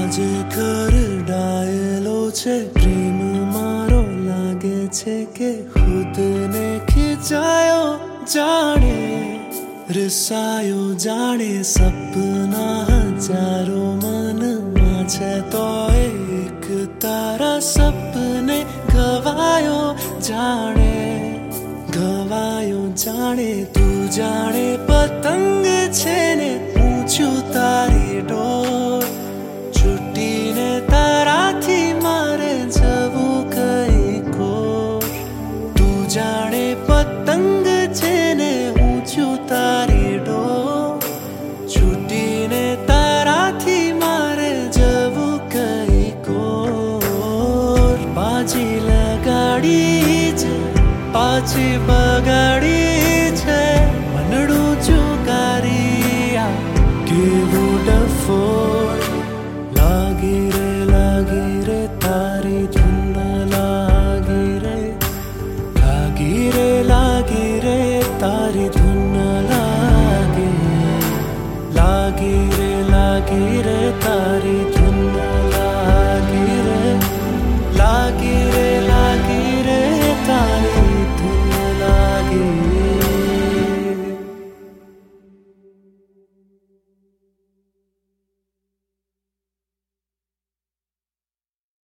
આજે ખરડાયેલો છે પ્રેમ મારો લાગે છે કે ખુદને ખીચાયો જાણે रिसायो जाने सपना हजारों मनमा छे तो एक तारा सपने गवायो जाने तू जाने पतंग छे ने ऊंचू तारी डोर छूटी ने तारा थी मारे जवू कई को तू जाने पतंग छे ने ऊंचू तारी डोर छूटी ने तारा थी मारे जवू कई को बाजी लगाड़ी पाછી બગાડી